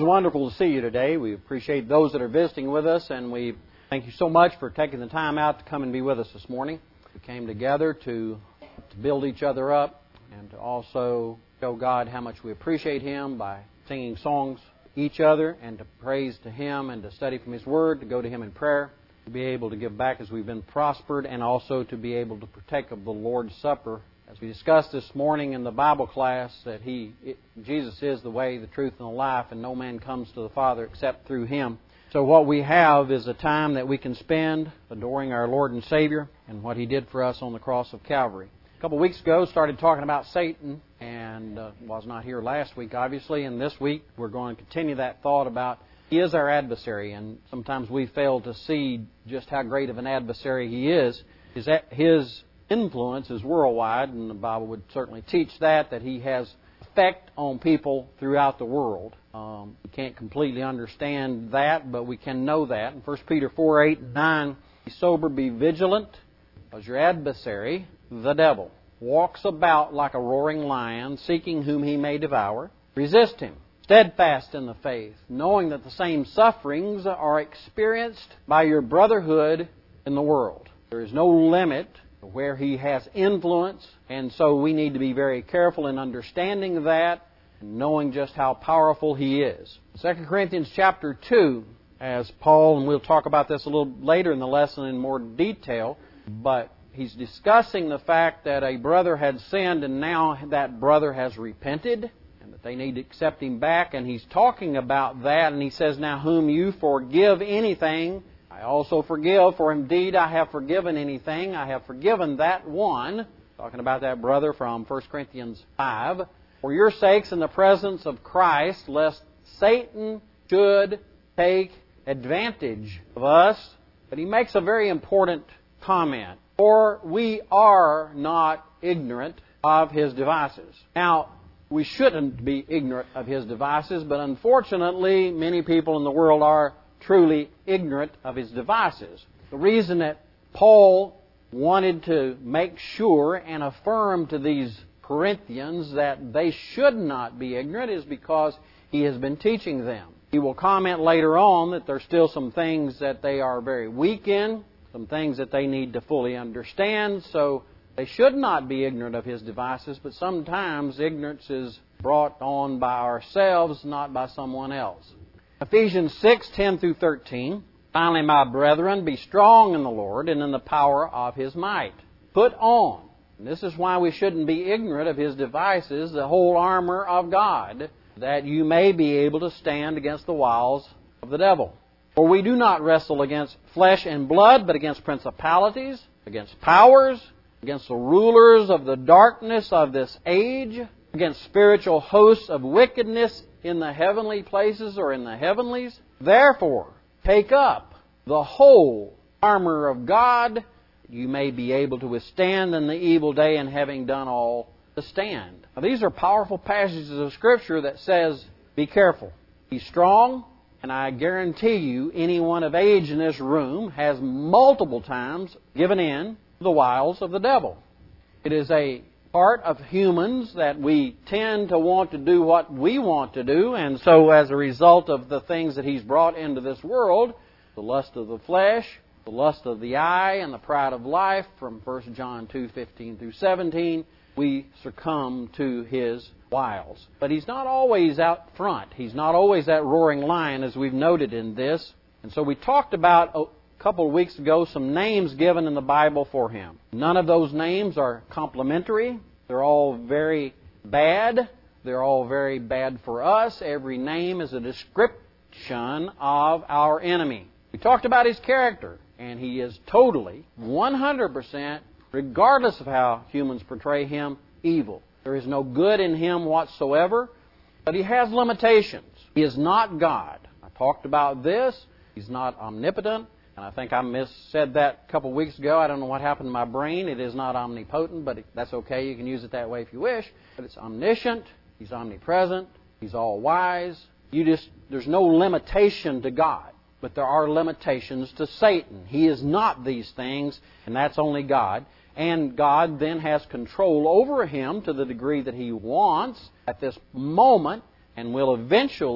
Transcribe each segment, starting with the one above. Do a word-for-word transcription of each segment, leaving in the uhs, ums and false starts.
It's wonderful to see you today. We appreciate those that are visiting with us, and we thank you so much for taking the time out to come and be with us this morning. We came together to, to build each other up and to also show God how much we appreciate Him by singing songs to each other and to praise to Him and to study from His Word, to go to Him in prayer, to be able to give back as we've been prospered, and also to be able to partake of the Lord's Supper. As we discussed this morning in the Bible class, that He, it, Jesus is the way, the truth, and the life, and no man comes to the Father except through Him. So what we have is a time that we can spend adoring our Lord and Savior and what He did for us on the cross of Calvary. A couple of weeks ago, started talking about Satan, and uh, was not here last week, obviously, and this week we're going to continue that thought about he is our adversary, and sometimes we fail to see just how great of an adversary he is. His, his influence is worldwide, and the Bible would certainly teach that, that he has effect on people throughout the world. Um, we can't completely understand that, but we can know that. In First Peter four, eight, and nine, be sober, be vigilant, because your adversary, the devil, walks about like a roaring lion, seeking whom he may devour. Resist him, steadfast in the faith, knowing that the same sufferings are experienced by your brotherhood in the world. There is no limit where he has influence, and so we need to be very careful in understanding that and knowing just how powerful he is. Second Corinthians chapter two, as Paul, and we'll talk about this a little later in the lesson in more detail, but he's discussing the fact that a brother had sinned and now that brother has repented and that they need to accept him back, and he's talking about that, and he says, now whom you forgive anything, I also forgive, for indeed I have forgiven anything. I have forgiven that one, talking about that brother from First Corinthians five, for your sakes in the presence of Christ, lest Satan should take advantage of us. But he makes a very important comment. For we are not ignorant of his devices. Now, we shouldn't be ignorant of his devices, but unfortunately, many people in the world are truly ignorant of his devices. The reason that Paul wanted to make sure and affirm to these Corinthians that they should not be ignorant is because he has been teaching them. He will comment later on that there's still some things that they are very weak in, some things that they need to fully understand, so they should not be ignorant of his devices, but sometimes ignorance is brought on by ourselves, not by someone else. Ephesians six, ten through thirteen. Finally, my brethren, be strong in the Lord and in the power of His might. Put on, and this is why we shouldn't be ignorant of His devices, the whole armor of God, that you may be able to stand against the wiles of the devil. For we do not wrestle against flesh and blood, but against principalities, against powers, against the rulers of the darkness of this age, against spiritual hosts of wickedness in the heavenly places or in the heavenlies. Therefore, take up the whole armor of God, you may be able to withstand in the evil day, and having done all, to stand. Now, these are powerful passages of Scripture that says, be careful, be strong, and I guarantee you anyone of age in this room has multiple times given in to the wiles of the devil. It is a part of humans that we tend to want to do what we want to do, and so as a result of the things that he's brought into this world, the lust of the flesh, the lust of the eye, and the pride of life, from First John two, fifteen through seventeen, we succumb to his wiles. But he's not always out front. He's not always that roaring lion, as we've noted in this. And so we talked about a couple of weeks ago some names given in the Bible for him. None of those names are complimentary. They're all very bad. They're all very bad for us. Every name is a description of our enemy. We talked about his character, and he is totally, one hundred percent, regardless of how humans portray him, evil. There is no good in him whatsoever, but he has limitations. He is not God. I talked about this. He's not omnipotent. And I think I missaid that a couple of weeks ago. I don't know what happened to my brain. It is not omnipotent, but that's okay. You can use it that way if you wish. But it's omniscient. He's omnipresent. He's all-wise. You just, there's no limitation to God. But there are limitations to Satan. He is not these things, and that's only God. And God then has control over him to the degree that He wants at this moment, and will eventually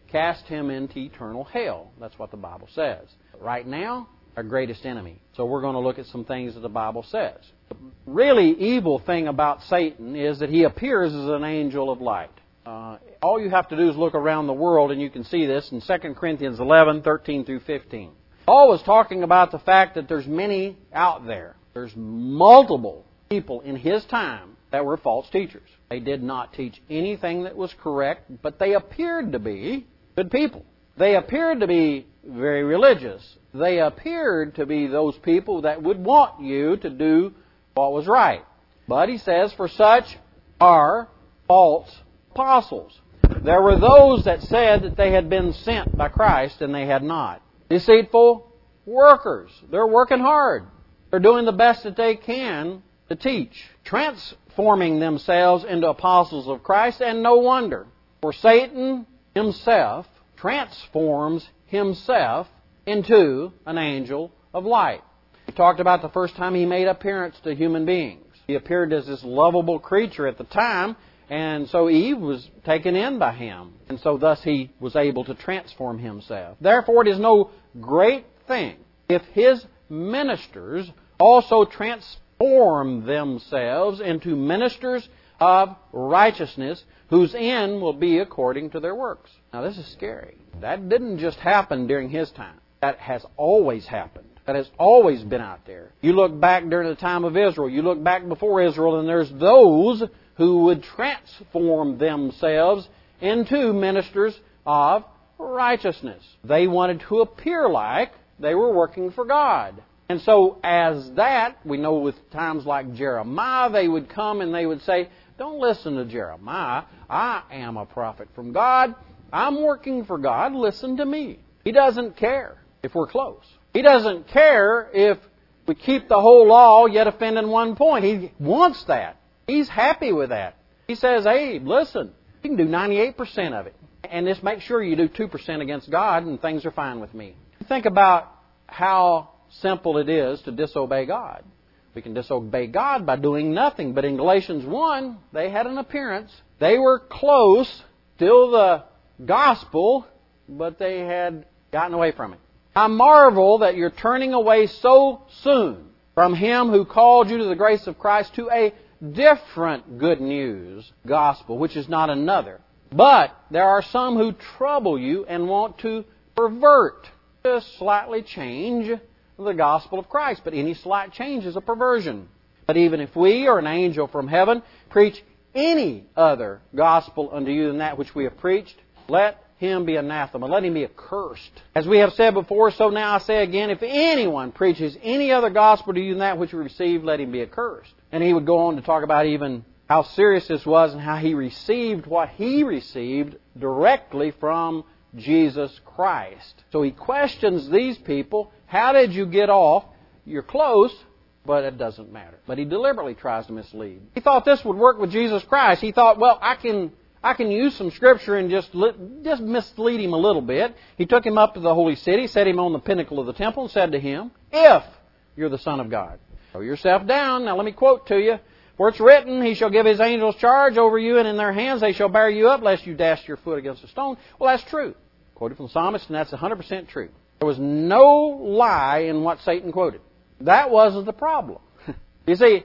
cast him into eternal hell. That's what the Bible says. But right now, our greatest enemy. So we're going to look at some things that the Bible says. The really evil thing about Satan is that he appears as an angel of light. Uh, all you have to do is look around the world, and you can see this in Second Corinthians eleven, thirteen through fifteen. Paul was talking about the fact that there's many out there. There's multiple people in his time that were false teachers. They did not teach anything that was correct, but they appeared to be good people. They appeared to be very religious. They appeared to be those people that would want you to do what was right. But he says, for such are false apostles. There were those that said that they had been sent by Christ, and they had not. Deceitful workers. They're working hard. They're doing the best that they can to teach, transforming themselves into apostles of Christ, and no wonder. For Satan himself transforms himself into an angel of light. We talked about the first time he made appearance to human beings. He appeared as this lovable creature at the time, and so Eve was taken in by him. And so thus he was able to transform himself. Therefore it is no great thing if his ministers also transform themselves into ministers of righteousness, whose end will be according to their works. Now this is scary. That didn't just happen during his time. That has always happened. That has always been out there. You look back during the time of Israel. You look back before Israel, and there's those who would transform themselves into ministers of righteousness. They wanted to appear like they were working for God. And so as that, we know with times like Jeremiah, they would come and they would say, don't listen to Jeremiah. I am a prophet from God. I'm working for God. Listen to me. He doesn't care if we're close. He doesn't care if we keep the whole law yet offend in one point. He wants that. He's happy with that. He says, hey, listen, you can do ninety-eight percent of it. And just make sure you do two percent against God and things are fine with me. Think about how simple it is to disobey God. We can disobey God by doing nothing. But in Galatians one, they had an appearance. They were close, still the gospel, but they had gotten away from it. I marvel that you're turning away so soon from Him who called you to the grace of Christ to a different good news gospel, which is not another. But there are some who trouble you and want to pervert, to slightly change the gospel of Christ. But any slight change is a perversion. But even if we or an angel from heaven preach any other gospel unto you than that which we have preached, let him be anathema. Let him be accursed. As we have said before, so now I say again, if anyone preaches any other gospel to you than that which we received, let him be accursed. And he would go on to talk about even how serious this was and how he received what he received directly from Jesus Christ. So he questions these people. How did you get off? You're close, but it doesn't matter. But he deliberately tries to mislead. He thought this would work with Jesus Christ. He thought, well, I can I can use some Scripture and just just mislead him a little bit. He took him up to the holy city, set him on the pinnacle of the temple, and said to him, if you're the Son of God, throw yourself down. Now let me quote to you. For it's written, He shall give His angels charge over you, and in their hands they shall bear you up, lest you dash your foot against a stone. Well, that's true. Quoted from the psalmist, and that's one hundred percent true. There was no lie in what Satan quoted. That wasn't the problem. You see,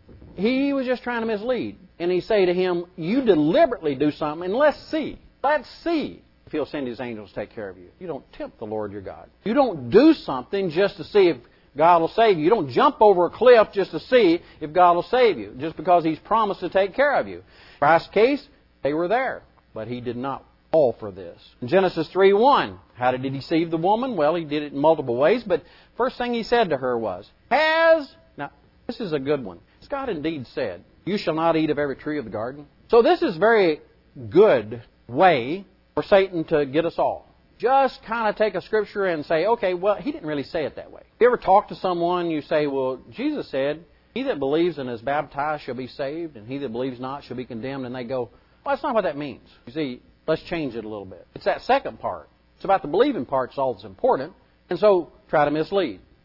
he was just trying to mislead. And he say to him, you deliberately do something, and let's see. Let's see if He'll send His angels to take care of you. You don't tempt the Lord your God. You don't do something just to see if God will save you. You don't jump over a cliff just to see if God will save you, just because He's promised to take care of you. In Christ's case, they were there, but He did not fall for this. In Genesis three one, how did He deceive the woman? Well, He did it in multiple ways, but first thing He said to her was, Has... Now, this is a good one. As God indeed said, you shall not eat of every tree of the garden. So this is a very good way for Satan to get us all. Just kind of take a Scripture and say, okay, well, He didn't really say it that way. If you ever talk to someone, you say, well, Jesus said, he that believes and is baptized shall be saved, and he that believes not shall be condemned. And they go, well, that's not what that means. You see, let's change it a little bit. It's that second part. It's about the believing part that's all that's important. And so try to mislead.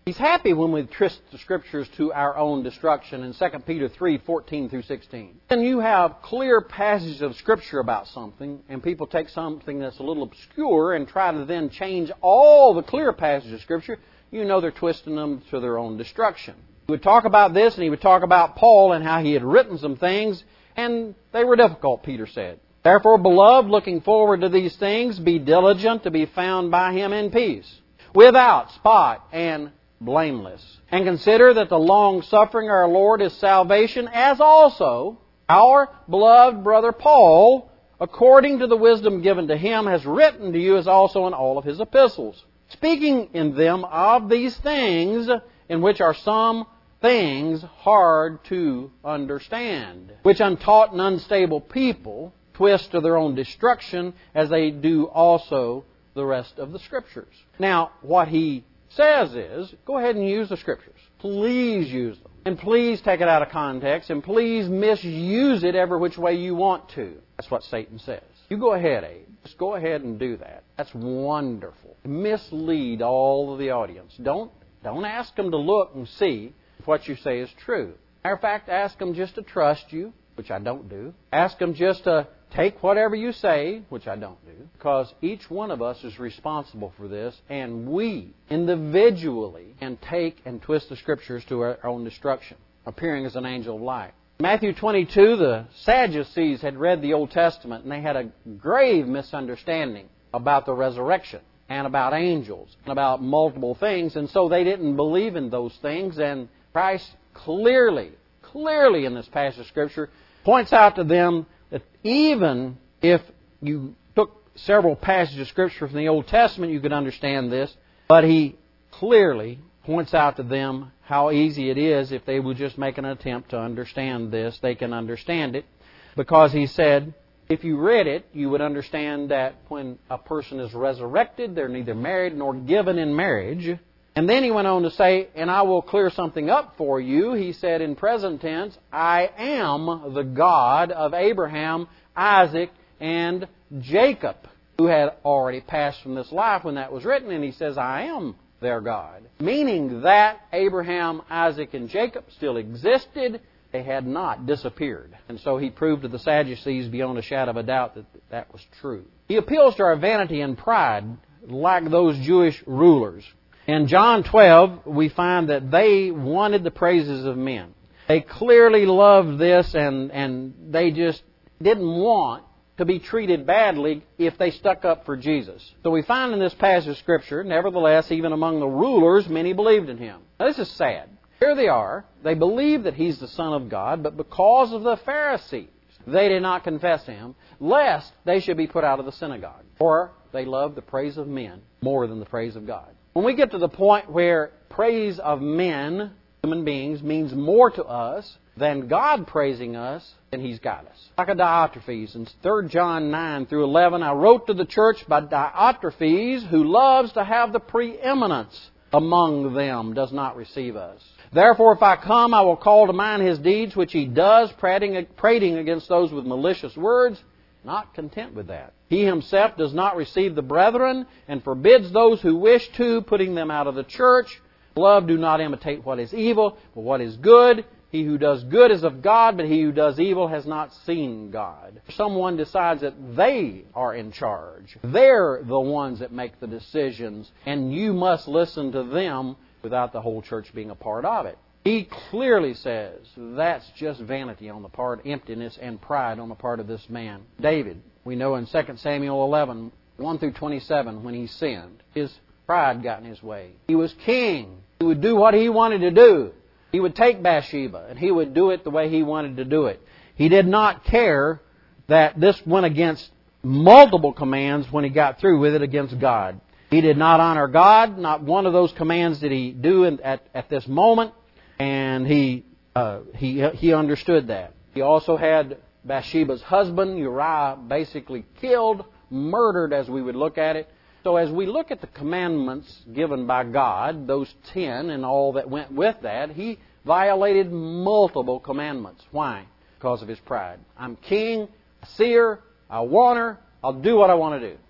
He's happy when we twist the Scriptures to our own destruction in Second Peter three, fourteen through sixteen. When you have clear passages of Scripture about something, and people take something that's a little obscure and try to then change all the clear passages of Scripture, you know they're twisting them to their own destruction. He would talk about this, and he would talk about Paul and how he had written some things, and they were difficult, Peter said. Therefore, beloved, looking forward to these things, be diligent to be found by Him in peace, without spot and blameless. And consider that the long-suffering of our Lord is salvation, as also our beloved brother Paul, according to the wisdom given to him, has written to you as also in all of his epistles, speaking in them of these things, in which are some things hard to understand, which untaught and unstable people twist to their own destruction, as they do also the rest of the Scriptures. Now, what he says is, go ahead and use the Scriptures. Please use them. And please take it out of context, and please misuse it every which way you want to. That's what Satan says. You go ahead, Abe. Just go ahead and do that. That's wonderful. Mislead all of the audience. Don't, don't ask them to look and see if what you say is true. Matter of fact, ask them just to trust you, which I don't do. Ask them just to take whatever you say, which I don't do, because each one of us is responsible for this, and we individually can take and twist the Scriptures to our own destruction, appearing as an angel of light. Matthew twenty-two, the Sadducees had read the Old Testament, and they had a grave misunderstanding about the resurrection and about angels and about multiple things, and so they didn't believe in those things, and Christ clearly, clearly in this passage of Scripture points out to them that even if you took several passages of Scripture from the Old Testament, you could understand this. But He clearly points out to them how easy it is if they would just make an attempt to understand this. They can understand it. Because He said, if you read it, you would understand that when a person is resurrected, they're neither married nor given in marriage. And then He went on to say, and I will clear something up for you. He said in present tense, I am the God of Abraham, Isaac, and Jacob, who had already passed from this life when that was written. And He says, I am their God. Meaning that Abraham, Isaac, and Jacob still existed. They had not disappeared. And so He proved to the Sadducees beyond a shadow of a doubt that that was true. He appeals to our vanity and pride like those Jewish rulers. In John twelve, we find that they wanted the praises of men. They clearly loved this, and, and they just didn't want to be treated badly if they stuck up for Jesus. So we find in this passage of Scripture, nevertheless, even among the rulers, many believed in Him. Now, this is sad. Here they are. They believe that He's the Son of God, but because of the Pharisees, they did not confess Him, lest they should be put out of the synagogue. For they loved the praise of men more than the praise of God. When we get to the point where praise of men, human beings, means more to us than God praising us, then He's got us. Like a Diotrephes in Third John nine through eleven, I wrote to the church by Diotrephes, who loves to have the preeminence among them, does not receive us. Therefore, if I come, I will call to mind his deeds, which he does, prating, prating against those with malicious words. Not content with that. He himself does not receive the brethren, and forbids those who wish to, putting them out of the church. Love, do not imitate what is evil, but what is good. He who does good is of God, but he who does evil has not seen God. Someone decides that they are in charge. They're the ones that make the decisions, and you must listen to them without the whole church being a part of it. He clearly says that's just vanity on the part, emptiness and pride on the part of this man. David, we know in Second Samuel eleven, one through twenty-seven, when he sinned, his pride got in his way. He was king. He would do what he wanted to do. He would take Bathsheba, and he would do it the way he wanted to do it. He did not care that this went against multiple commands when he got through with it against God. He did not honor God. Not one of those commands did he do in, at, at this moment. And he, uh, he, he understood that. He also had Bathsheba's husband, Uriah, basically killed, murdered as we would look at it. So as we look at the commandments given by God, those ten and all that went with that, he violated multiple commandments. Why? Because of his pride. I'm king, a seer, I want her, I'll do what I want to do.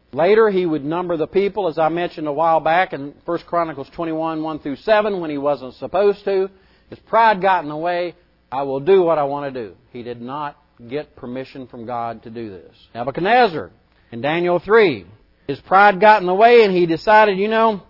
Later, he would number the people, as I mentioned a while back in First Chronicles twenty-one, one through seven, when he wasn't supposed to. His pride got in the way. I will do what I want to do. He did not get permission from God to do this. Nebuchadnezzar, in Daniel three, his pride got in the way and he decided, you know,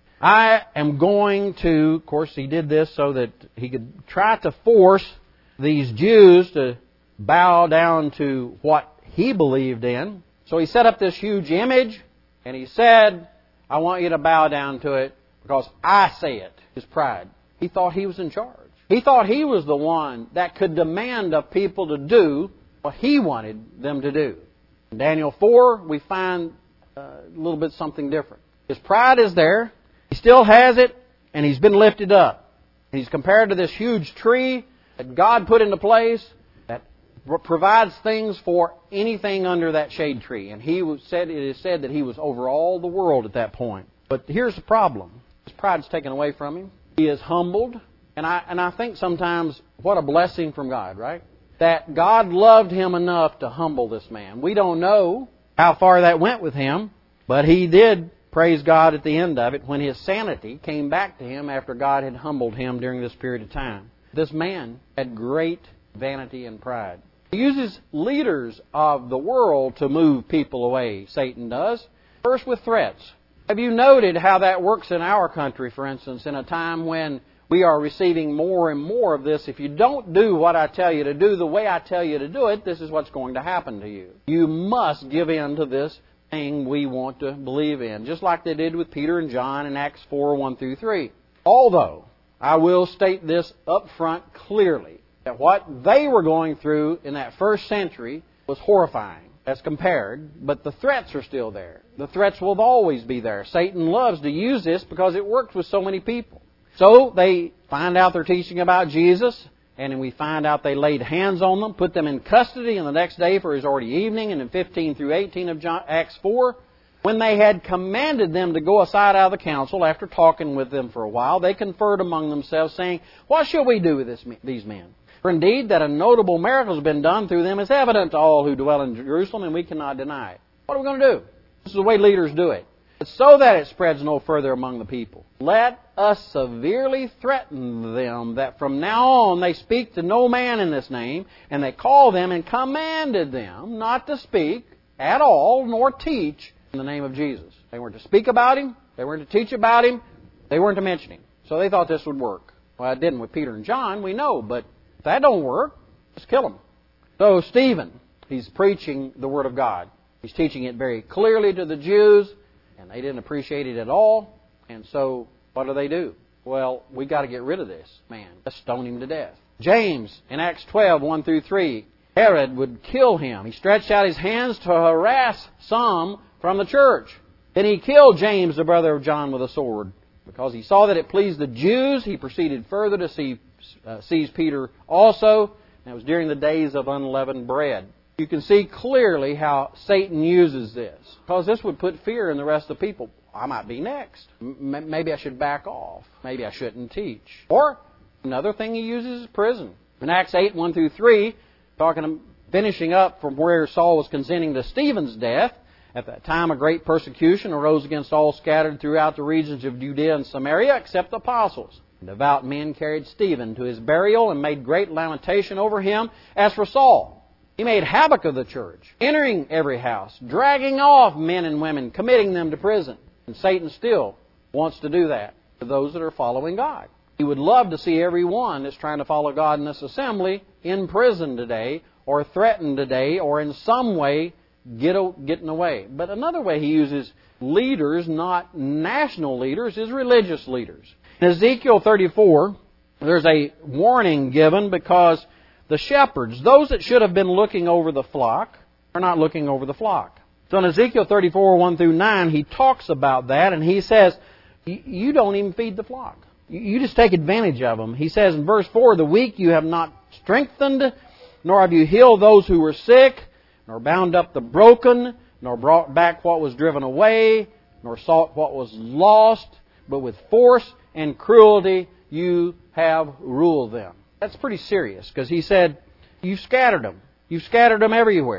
I am going to, of course he did this so that he could try to force these Jews to bow down to what he believed in. So he set up this huge image and he said, I want you to bow down to it because I say it. His pride. He thought he was in charge. He thought he was the one that could demand of people to do what he wanted them to do. In Daniel four, we find a little bit something different. His pride is there. He still has it, and he's been lifted up. He's compared to this huge tree that God put into place that provides things for anything under that shade tree. And he was said, it is said that he was over all the world at that point. But here's the problem. His pride's taken away from him. He is humbled. And I, and I think sometimes, what a blessing from God, right? That God loved him enough to humble this man. We don't know how far that went with him, but he did praise God at the end of it when his sanity came back to him after God had humbled him during this period of time. This man had great vanity and pride. He uses leaders of the world to move people away, Satan does. First with threats. Have you noted how that works in our country, for instance, in a time when we are receiving more and more of this? If you don't do what I tell you to do the way I tell you to do it, this is what's going to happen to you. You must give in to this thing we want to believe in, just like they did with Peter and John in Acts four, one through three. Although, I will state this up front clearly, that what they were going through in that first century was horrifying as compared, but the threats are still there. The threats will always be there. Satan loves to use this because it works with so many people. So they find out they're teaching about Jesus, and we find out they laid hands on them, put them in custody, and the next day, for it was already evening, and in fifteen through eighteen of John, Acts four, when they had commanded them to go aside out of the council, after talking with them for a while, they conferred among themselves, saying, what shall we do with this, these men? For indeed that a notable miracle has been done through them is evident to all who dwell in Jerusalem, and we cannot deny it. What are we going to do? This is the way leaders do it. So that it spreads no further among the people. Let us severely threaten them that from now on they speak to no man in this name, and they call them and commanded them not to speak at all, nor teach in the name of Jesus. They weren't to speak about Him. They weren't to teach about Him. They weren't to mention Him. So they thought this would work. Well, it didn't with Peter and John, we know, but if that don't work, let's kill them. So Stephen, he's preaching the Word of God. He's teaching it very clearly to the Jews, and they didn't appreciate it at all. And so, what do they do? Well, we got to get rid of this man. Let's stone him to death. James, in Acts twelve, one through three, Herod would kill him. He stretched out his hands to harass some from the church. Then he killed James, the brother of John, with a sword. Because he saw that it pleased the Jews, he proceeded further to see, uh, seize Peter also. And it was during the days of unleavened bread. You can see clearly how Satan uses this. Because this would put fear in the rest of the people. I might be next. M- maybe I should back off. Maybe I shouldn't teach. Or another thing he uses is prison. In Acts eight, one through three, talking, finishing up from where Saul was consenting to Stephen's death, at that time a great persecution arose against all scattered throughout the regions of Judea and Samaria, except the apostles. And devout men carried Stephen to his burial and made great lamentation over him. As for Saul, he made havoc of the church, entering every house, dragging off men and women, committing them to prison. And Satan still wants to do that to those that are following God. He would love to see everyone that's trying to follow God in this assembly in prison today, or threatened today, or in some way get getting away. But another way he uses leaders, not national leaders, is religious leaders. In Ezekiel thirty-four, there's a warning given because the shepherds, those that should have been looking over the flock, are not looking over the flock. So in Ezekiel thirty-four, one through nine, he talks about that, and he says, you don't even feed the flock. You just take advantage of them. He says in verse four, the weak you have not strengthened, nor have you healed those who were sick, nor bound up the broken, nor brought back what was driven away, nor sought what was lost, but with force and cruelty you have ruled them. That's pretty serious, because he said, you've scattered them. You've scattered them everywhere.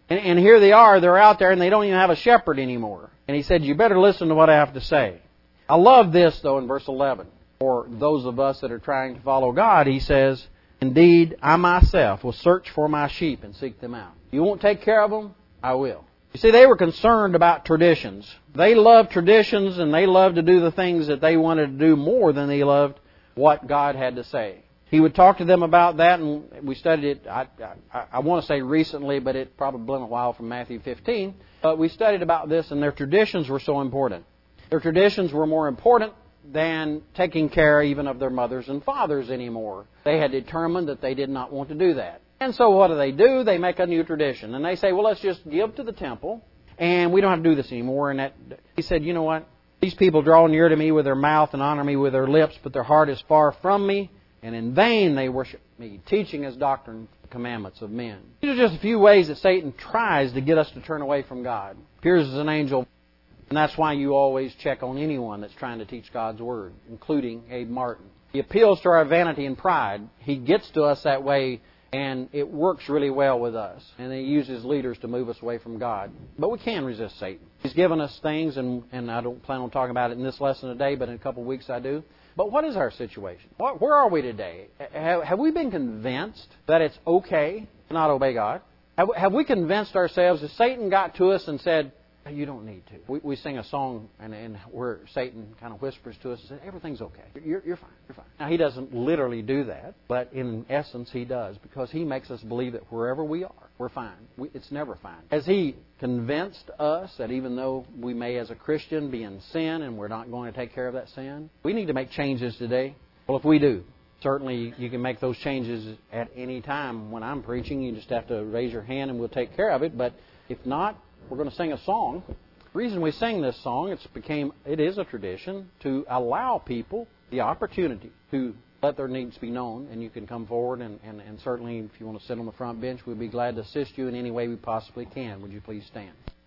And, and here they are, they're out there and they don't even have a shepherd anymore. And he said, you better listen to what I have to say. I love this, though, in verse eleven. For those of us that are trying to follow God, he says, indeed, I myself will search for my sheep and seek them out. You won't take care of them? I will. You see, they were concerned about traditions. They loved traditions and they loved to do the things that they wanted to do more than they loved what God had to say. He would talk to them about that, and we studied it, I, I, I want to say recently, but it probably been a while, from Matthew fifteen. But we studied about this, and their traditions were so important. Their traditions were more important than taking care even of their mothers and fathers anymore. They had determined that they did not want to do that. And so what do they do? They make a new tradition. And they say, well, let's just give to the temple, and we don't have to do this anymore. And that, he said, you know what? These people draw near to me with their mouth and honor me with their lips, but their heart is far from me. And in vain they worship me, teaching as doctrine the commandments of men. These are just a few ways that Satan tries to get us to turn away from God. Appears as an angel, and that's why you always check on anyone that's trying to teach God's Word, including Abe Martin. He appeals to our vanity and pride. He gets to us that way, and it works really well with us. And he uses leaders to move us away from God. But we can resist Satan. He's given us things, and, and I don't plan on talking about it in this lesson today, but in a couple of weeks I do. But what is our situation? What, where are we today? Have, have we been convinced that it's okay to not obey God? Have, have we convinced ourselves that Satan got to us and said, you don't need to? We, we sing a song and, and where Satan kind of whispers to us and says, everything's okay. You're, you're fine. You're fine. Now, he doesn't literally do that, but in essence he does, because he makes us believe that wherever we are, we're fine. We, it's never fine. Has he convinced us that even though we may as a Christian be in sin and we're not going to take care of that sin, we need to make changes today? Well, if we do, certainly you can make those changes at any time when I'm preaching. You just have to raise your hand and we'll take care of it. But if not, we're going to sing a song. The reason we sing this song, it's became, it is a tradition to allow people the opportunity to let their needs be known, and you can come forward, and, and, and certainly if you want to sit on the front bench, we'd be glad to assist you in any way we possibly can. Would you please stand?